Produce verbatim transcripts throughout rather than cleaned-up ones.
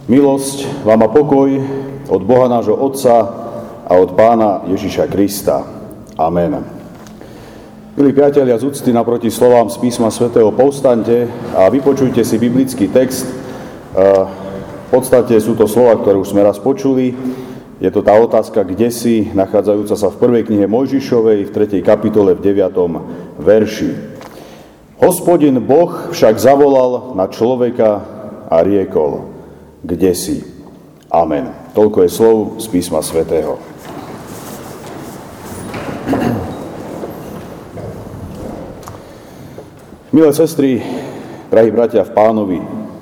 Milosť vám a pokoj od Boha nášho Otca a od Pána Ježiša Krista. Amen. Milí priatelia, z úcty naproti slovám z písma svätého povstaňte a vypočujte si biblický text. V podstate sú to slova, ktoré už sme raz počuli. Je to tá otázka, kde si, nachádzajúca sa v prvej knihe Mojžišovej, v tretej kapitole, v deviatom verši. Hospodin Boh však zavolal na človeka a riekol: Kde si? Amen. Toľko je slov z písma svätého. Milé sestry, drahí bratia v Pánovi,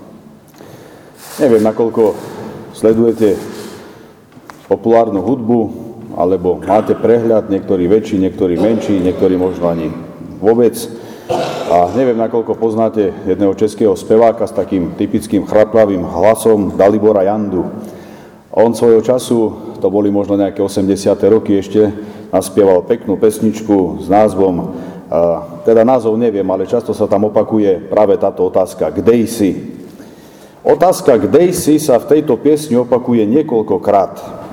neviem, nakoľko sledujete populárnu hudbu, alebo máte prehľad, niektorí väčší, niektorí menší, niektorí možno ani vôbec. A neviem, nakoľko poznáte jedného českého speváka s takým typickým chraplavým hlasom, Dalibora Jandu. On svojho času, to boli možno nejaké osemdesiate roky ešte, naspieval peknú pesničku s názvom, teda názov neviem, ale často sa tam opakuje práve táto otázka: Kde si? Otázka kde si sa v tejto piesni opakuje niekoľkokrát.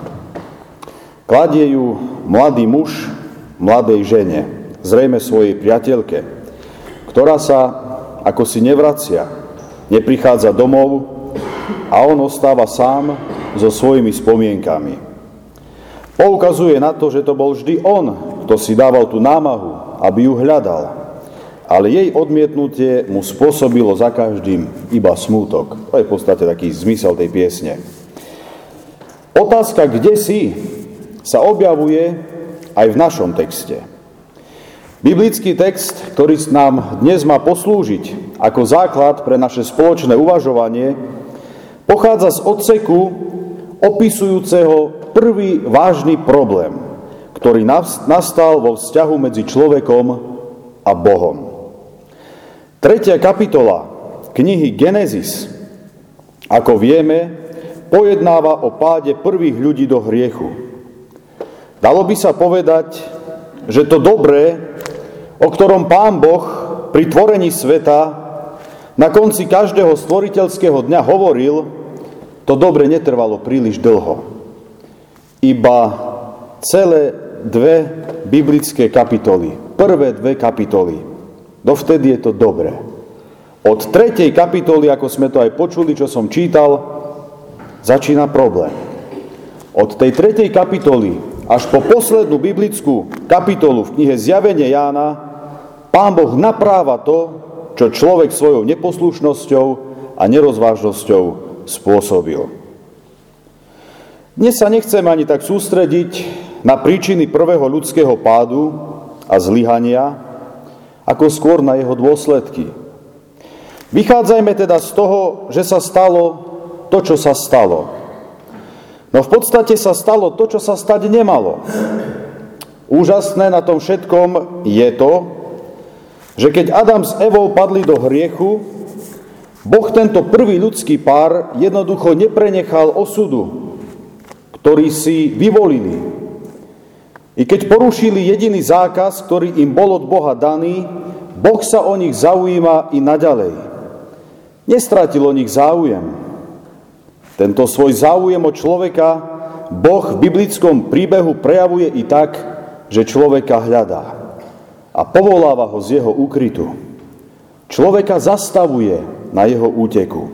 Kladie ju mladý muž mladej žene, zrejme svojej priateľke, ktorá sa ako si nevracia, neprichádza domov a on ostáva sám so svojimi spomienkami. Poukazuje na to, že to bol vždy on, kto si dával tú námahu, aby ju hľadal, ale jej odmietnutie mu spôsobilo za každým iba smútok. To je v podstate taký zmysel tej piesne. Otázka kde si sa objavuje aj v našom texte. Biblický text, ktorý nám dnes má poslúžiť ako základ pre naše spoločné uvažovanie, pochádza z odseku opisujúceho prvý vážny problém, ktorý nastal vo vzťahu medzi človekom a Bohom. Tretia kapitola knihy Genesis, ako vieme, pojednáva o páde prvých ľudí do hriechu. Dalo by sa povedať, že to dobré, o ktorom Pán Boh pri tvorení sveta na konci každého stvoriteľského dňa hovoril, to dobre netrvalo príliš dlho. Iba celé dve biblické kapitoly, prvé dve kapitoly, dovtedy je to dobré. Od tretej kapitoly, ako sme to aj počuli, čo som čítal, začína problém. Od tej tretej kapitoly až po poslednú biblickú kapitolu v knihe Zjavenie Jána Pán Boh napráva to, čo človek svojou neposlušnosťou a nerozvážnosťou spôsobil. Dnes sa nechcem ani tak sústrediť na príčiny prvého ľudského pádu a zlyhania, ako skôr na jeho dôsledky. Vychádzajme teda z toho, že sa stalo to, čo sa stalo. No v podstate sa stalo to, čo sa stať nemalo. Úžasné na tom všetkom je to, že keď Adam s Evou padli do hriechu, Boh tento prvý ľudský pár jednoducho neprenechal osudu, ktorý si vyvolili. I keď porušili jediný zákaz, ktorý im bol od Boha daný, Boh sa o nich zaujíma i naďalej. Nestratil o nich záujem. Tento svoj záujem o človeka Boh v biblickom príbehu prejavuje i tak, že človeka hľadá a povoláva ho z jeho úkrytu. Človeka zastavuje na jeho úteku.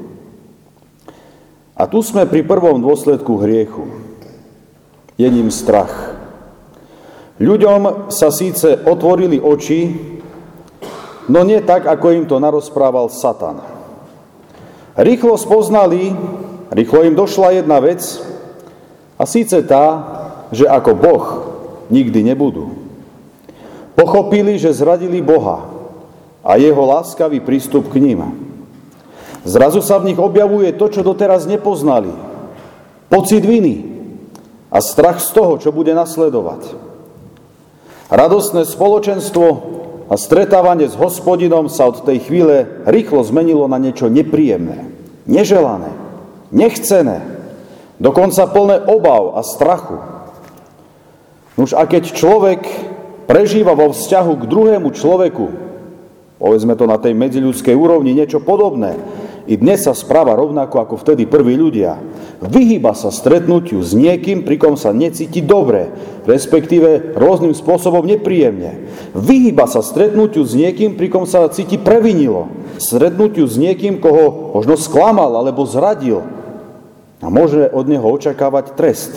A tu sme pri prvom dôsledku hriechu. Je ním strach. Ľuďom sa síce otvorili oči, no nie tak, ako im to narozprával Satan. Rýchlo spoznali, rýchlo im došla jedna vec, a síce tá, že ako Boh nikdy nebudú. Pochopili, že zradili Boha a jeho láskavý prístup k ním. Zrazu sa v nich objavuje to, čo doteraz nepoznali. Pocit viny a strach z toho, čo bude nasledovať. Radostné spoločenstvo a stretávanie s Hospodinom sa od tej chvíle rýchlo zmenilo na niečo nepríjemné, neželané, nechcené, dokonca plné obav a strachu. Nuž a keď človek prežíva vo vzťahu k druhému človeku, povedzme to na tej medziľudskej úrovni, niečo podobné, i dnes sa správa rovnako ako vtedy prví ľudia. Vyhýba sa stretnutiu s niekým, pri kom sa necíti dobre, respektíve rôznym spôsobom nepríjemne. Vyhýba sa stretnutiu s niekým, pri kom sa cíti previnilo. Stretnutiu s niekým, koho možno sklamal alebo zradil. A môže od neho očakávať trest.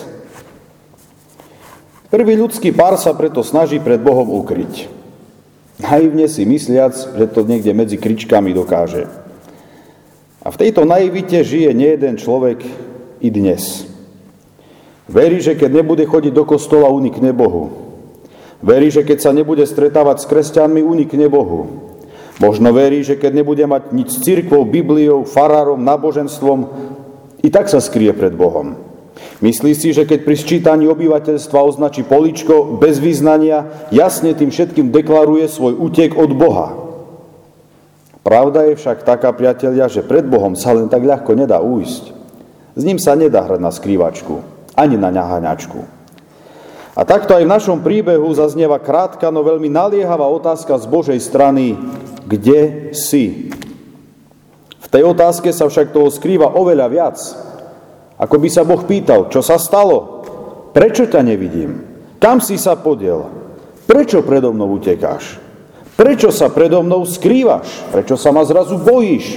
Prvý ľudský pár sa preto snaží pred Bohom ukryť. Naivne si mysliac, že to niekde medzi kričkami dokáže. A v tejto naivite žije nejeden človek i dnes. Verí, že keď nebude chodiť do kostola, unikne Bohu. Verí, že keď sa nebude stretávať s kresťanmi, unikne Bohu. Možno verí, že keď nebude mať nič s cirkvou, Bibliou, farárom, náboženstvom, i tak sa skrie pred Bohom. Myslí si, že keď pri sčítaní obyvateľstva označí políčko bez vyznania, jasne tým všetkým deklaruje svoj útek od Boha. Pravda je však taká, priatelia, že pred Bohom sa len tak ľahko nedá újsť. S ním sa nedá hrať na skrývačku, ani na ňahaňačku. A takto aj v našom príbehu zaznieva krátka, no veľmi naliehavá otázka z Božej strany: kde si? V tej otázke sa však toho skrýva oveľa viac. Ako by sa Boh pýtal, čo sa stalo? Prečo ťa nevidím? Kam si sa podiel? Prečo predo mnou utekáš? Prečo sa predo mnou skrývaš? Prečo sa ma zrazu bojíš?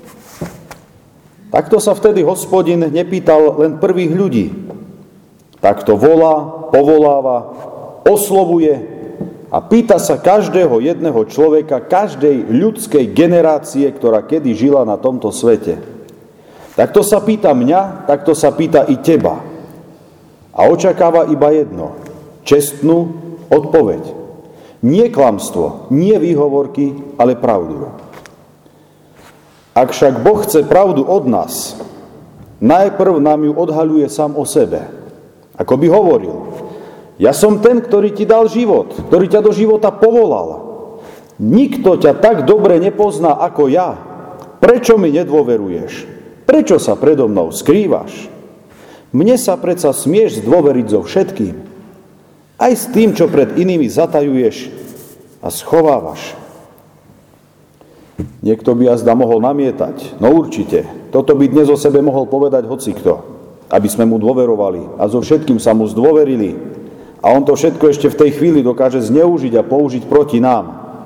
Takto sa vtedy Hospodin nepýtal len prvých ľudí. Takto volá, povoláva, oslovuje a pýta sa každého jedného človeka, každej ľudskej generácie, ktorá kedy žila na tomto svete. Takto sa pýta mňa, takto sa pýta i teba. A očakáva iba jedno, čestnú odpoveď. Nie klamstvo, nie výhovorky, ale pravdu. Ak však Boh chce pravdu od nás, najprv nám ju odhaľuje sám o sebe. Ako by hovoril: ja som ten, ktorý ti dal život, ktorý ťa do života povolal. Nikto ťa tak dobre nepozná ako ja. Prečo mi nedôveruješ? Prečo sa predo mnou skrývaš? Mne sa predsa smieš zdôveriť so všetkým. Aj s tým, čo pred inými zatajuješ a schovávaš. Niekto by azda mohol namietať. No určite, toto by dnes o sebe mohol povedať hocikto, aby sme mu dôverovali a so všetkým sa mu zdôverili. A on to všetko ešte v tej chvíli dokáže zneužiť a použiť proti nám.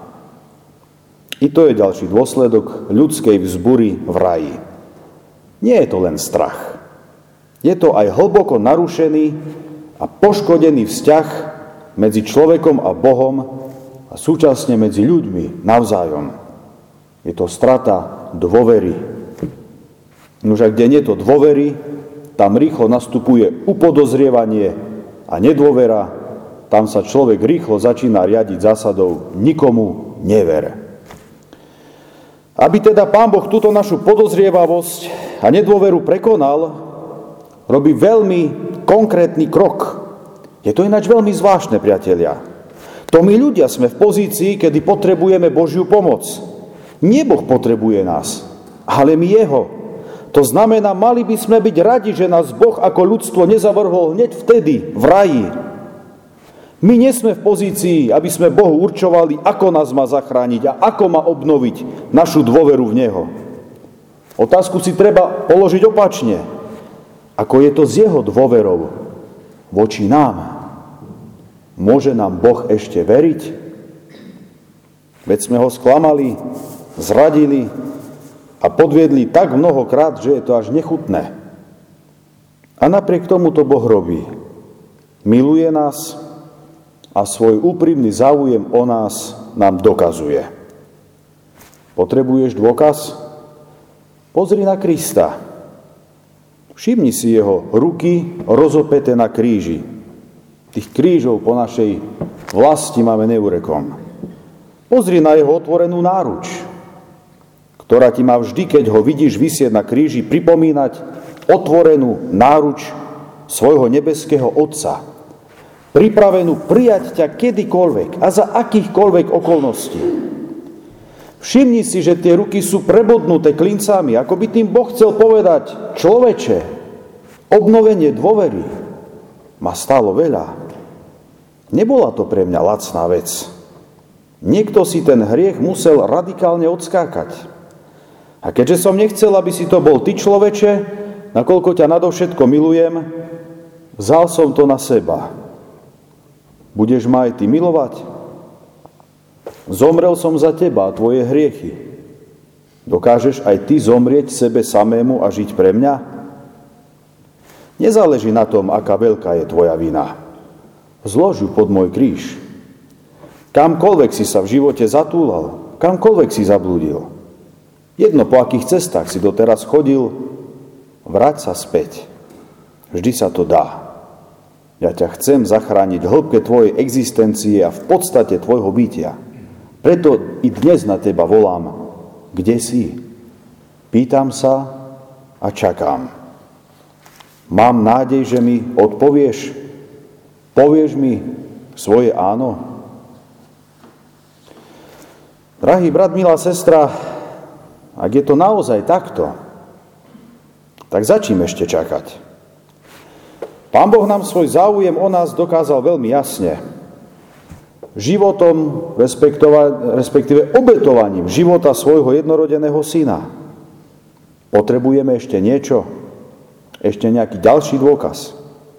I to je ďalší dôsledok ľudskej vzbury v raji. Nie je to len strach. Je to aj hlboko narušený a poškodený vzťah medzi človekom a Bohom a súčasne medzi ľuďmi navzájom. Je to strata dôvery. Nože kde nie je to dôvery, tam rýchlo nastupuje upodozrievanie a nedôvera, tam sa človek rýchlo začína riadiť zásadou nikomu never. Aby teda Pán Boh túto našu podozrievavosť a nedôveru prekonal, robí veľmi konkrétny krok. Je to ináč veľmi zvláštne, priatelia. To my ľudia sme v pozícii, kedy potrebujeme Božiu pomoc. Nie Boh potrebuje nás, ale my Jeho. To znamená, mali by sme byť radi, že nás Boh ako ľudstvo nezavrhol hneď vtedy, v raji. My nie sme v pozícii, aby sme Bohu určovali, ako nás má zachrániť a ako má obnoviť našu dôveru v Neho. Otázku si treba položiť opačne. Ako je to s Jeho dôverou voči nám? Môže nám Boh ešte veriť? Veď sme ho sklamali, zradili a podviedli tak mnohokrát, že je to až nechutné. A napriek tomu to Boh robí. Miluje nás a svoj úprimný záujem o nás nám dokazuje. Potrebuješ dôkaz? Pozri na Krista. Všimni si jeho ruky rozopäté na kríži. Tých krížov po našej vlasti máme neurekom. Pozri na jeho otvorenú náruč, ktorá ti má vždy, keď ho vidíš visieť na kríži, pripomínať otvorenú náruč svojho nebeského Otca, pripravenú prijať ťa kedykoľvek a za akýchkoľvek okolností. Všimni si, že tie ruky sú prebodnuté klincami, ako by tým Boh chcel povedať: človeče, obnovenie dôvery ma stálo veľa. Nebola to pre mňa lacná vec. Niekto si ten hriech musel radikálne odskákať. A keďže som nechcel, aby si to bol ty, človeče, nakoľko ťa nadovšetko milujem, vzal som to na seba. Budeš ma aj ty milovať? Zomrel som za teba a tvoje hriechy. Dokážeš aj ty zomrieť sebe samému a žiť pre mňa? Nezáleží na tom, aká veľká je tvoja vina. Zlož ju pod môj kríž. Kamkoľvek si sa v živote zatúlal, kamkoľvek si zablúdil, jedno po akých cestách si doteraz chodil, vráť sa späť. Vždy sa to dá. Ja ťa chcem zachrániť v hĺbke tvojej existencie a v podstate tvojho bytia. Preto i dnes na teba volám. Kde si? Pýtam sa a čakám. Mám nádej, že mi odpovieš? Povieš mi svoje áno? Drahý brat, milá sestra, ak je to naozaj takto, tak za čím ešte čakať? Pán Boh nám svoj záujem o nás dokázal veľmi jasne. Životom, respektíve obetovaním života svojho jednorodeného syna. Potrebujeme ešte niečo? Ešte nejaký ďalší dôkaz?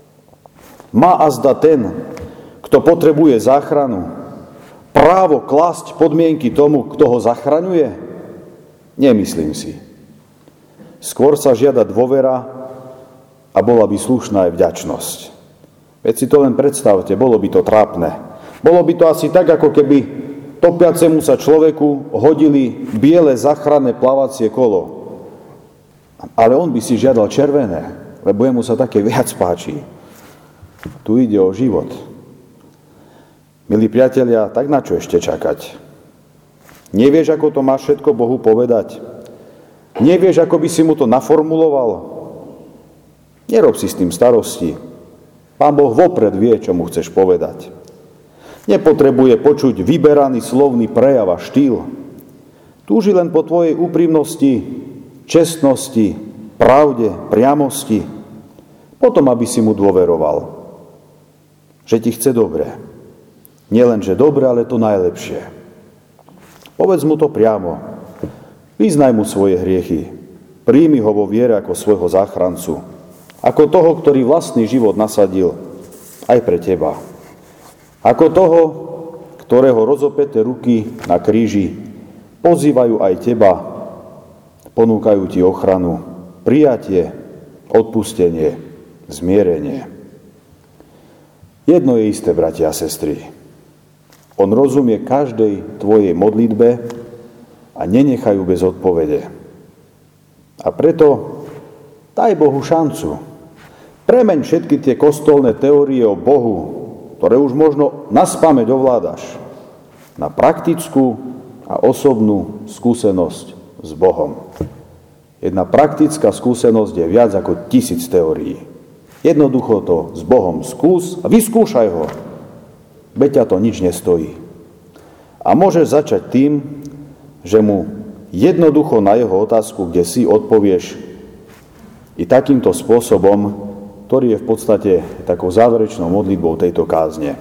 Má azda ten, kto potrebuje záchranu, právo klásť podmienky tomu, kto ho zachraňuje? Nemyslím si. Skôr sa žiada dôvera a bola by slušná aj vďačnosť. Veď si to len predstavte, bolo by to trápne. Bolo by to asi tak, ako keby topiacemu sa človeku hodili biele záchranné plávacie kolo. Ale on by si žiadal červené, lebo jemu sa také viac páči. Tu ide o život. Milí priatelia, tak na čo ešte čakať? Nevieš, ako to máš všetko Bohu povedať? Nevieš, ako by si mu to naformuloval? Nerob si s tým starosti. Pán Boh vopred vie, čo mu chceš povedať. Nepotrebuje počuť vyberaný slovný prejav a štýl. Túži len po tvojej úprimnosti, čestnosti, pravde, priamosti. Potom, aby si mu dôveroval. Že ti chce dobre. Nielen, že dobre, ale to najlepšie. Povedz mu to priamo. Vyznaj mu svoje hriechy. Príjmi ho vo viere ako svojho záchrancu. Ako toho, ktorý vlastný život nasadil aj pre teba. Ako toho, ktorého rozopäté ruky na kríži pozývajú aj teba, ponúkajú ti ochranu, prijatie, odpustenie, zmierenie. Jedno je isté, bratia a sestry. On rozumie každej tvojej modlitbe a nenechajú bez odpovede. A preto daj Bohu šancu. Premeň všetky tie kostolné teórie o Bohu, ktoré už možno naspamäť ovládaš, na praktickú a osobnú skúsenosť s Bohom. Jedna praktická skúsenosť je viac ako tisíc teórií. Jednoducho to s Bohom skús a vyskúšaj ho. Veď ťa to nič nestojí. A môžeš začať tým, že mu jednoducho na jeho otázku, kde si, odpovieš i takýmto spôsobom, ktorý je v podstate takou záverečnou modlitbou tejto kázne.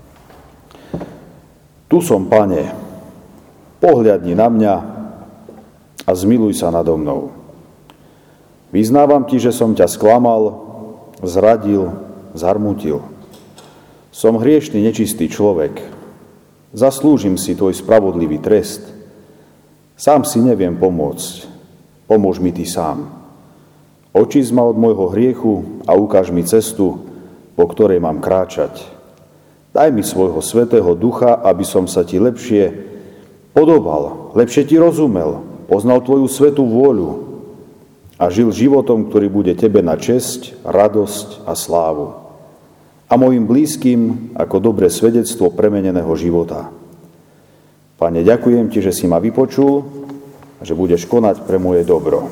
Tu som, Pane, pohľadni na mňa a zmiluj sa nado mnou. Vyznávam ti, že som ťa sklamal, zradil, zarmutil. Som hriešný, nečistý človek. Zaslúžim si tvoj spravodlivý trest. Sám si neviem pomôcť. Pomôž mi ty sám. Očísť ma od môjho hriechu a ukáž mi cestu, po ktorej mám kráčať. Daj mi svojho svätého ducha, aby som sa ti lepšie podobal, lepšie ti rozumel, poznal tvoju svätú vôľu a žil životom, ktorý bude tebe na česť, radosť a slávu. A mojim blízkym ako dobré svedectvo premeneného života. Pane, ďakujem ti, že si ma vypočul a že budeš konať pre moje dobro.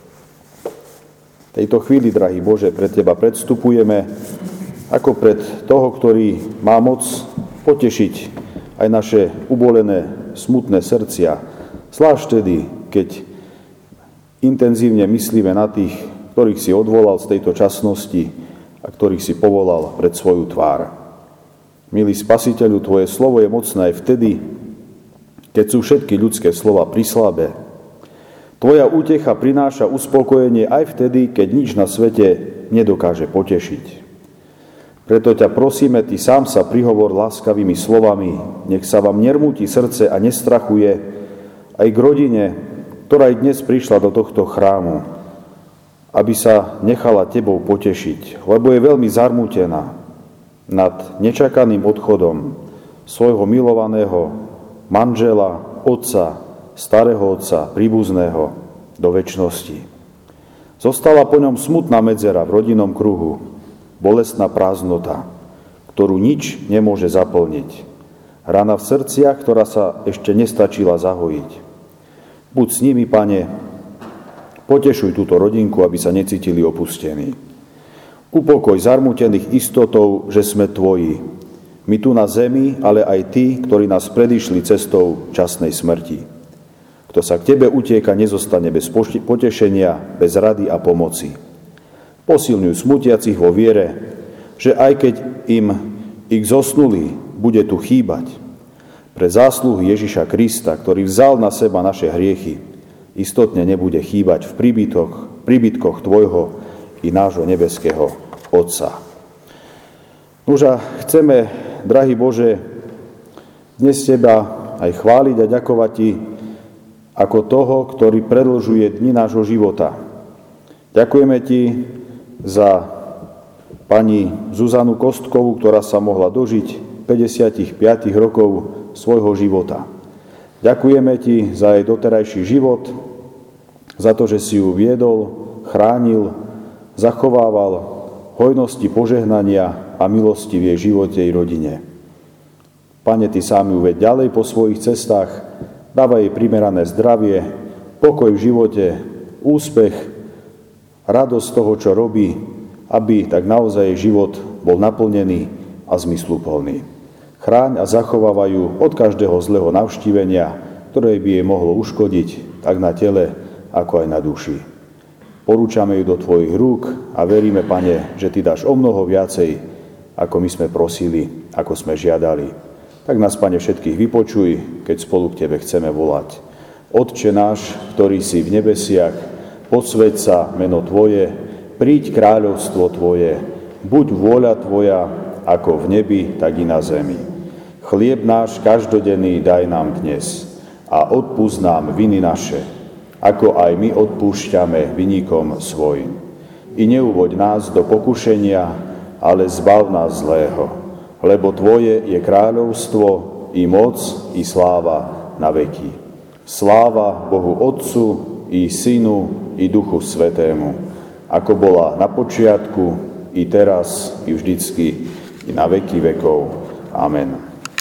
V tejto chvíli, drahý Bože, pred teba predstupujeme ako pred toho, ktorý má moc potešiť aj naše ubolené, smutné srdcia. Zvlášť tedy, keď intenzívne myslíme na tých, ktorých si odvolal z tejto časnosti a ktorých si povolal pred svoju tvár. Milý Spasiteľu, tvoje slovo je mocné aj vtedy, keď sú všetky ľudské slova prislabé. Tvoja útecha prináša uspokojenie aj vtedy, keď nič na svete nedokáže potešiť. Preto ťa prosíme, Ty sám sa prihovor láskavými slovami, nech sa vám nermúti srdce a nestrachuje aj k rodine, ktorá aj dnes prišla do tohto chrámu, aby sa nechala Tebou potešiť, lebo je veľmi zarmútená nad nečakaným odchodom svojho milovaného manžela, otca, starého otca, príbuzného do večnosti. Zostala po ňom smutná medzera v rodinnom kruhu, bolestná prázdnota, ktorú nič nemôže zaplniť. Rana v srdciach, ktorá sa ešte nestačila zahojiť. Buď s nimi, Pane, potešuj túto rodinku, aby sa necítili opustení. Upokoj zarmútených istotou, že sme Tvoji. My tu na zemi, ale aj tí, ktorí nás predišli cestou časnej smrti. Kto sa k Tebe utieka, nezostane bez potešenia, bez rady a pomoci. Posilňuj smutiacich vo viere, že aj keď im ich zosnulí bude tu chýbať, pre zásluhy Ježiša Krista, ktorý vzal na seba naše hriechy, istotne nebude chýbať v príbytkoch, príbytkoch Tvojho i nášho nebeského Otca. Nože chceme, drahý Bože, dnes Teba aj chváliť a ďakovať Ti ako toho, ktorý predĺžuje dni nášho života. Ďakujeme Ti za pani Zuzanu Kostkovú, ktorá sa mohla dožiť päťdesiatpäť rokov svojho života. Ďakujeme Ti za jej doterajší život, za to, že si ju viedol, chránil, zachovával hojnosti požehnania a milosti v jej živote i rodine. Pane, Ty sám ju veď ďalej po svojich cestách, dávaj jej primerané zdravie, pokoj v živote, úspech, radosť toho, čo robí, aby tak naozaj život bol naplnený a zmysluplný. Chráň a zachovávajú od každého zlého navštívenia, ktoré by jej mohlo uškodiť, tak na tele, ako aj na duši. Porúčame ju do Tvojich rúk a veríme, Pane, že Ty dáš o mnoho viacej, ako my sme prosili, ako sme žiadali. Tak nás, Pane, všetkých vypočuj, keď spolu k Tebe chceme volať. Otče náš, ktorý si v nebesiach, posväť sa meno Tvoje, príď kráľovstvo Tvoje, buď vôľa Tvoja, ako v nebi, tak i na zemi. Chlieb náš každodenný daj nám dnes a odpusť nám viny naše, ako aj my odpúšťame viníkom svojim. I neuvoď nás do pokušenia, ale zbav nás zlého, lebo Tvoje je kráľovstvo, i moc, i sláva na veky. Sláva Bohu Otcu, i Synu, i Duchu Svätému, ako bola na počiatku, i teraz, i vždycky, i na veky vekov. Amen.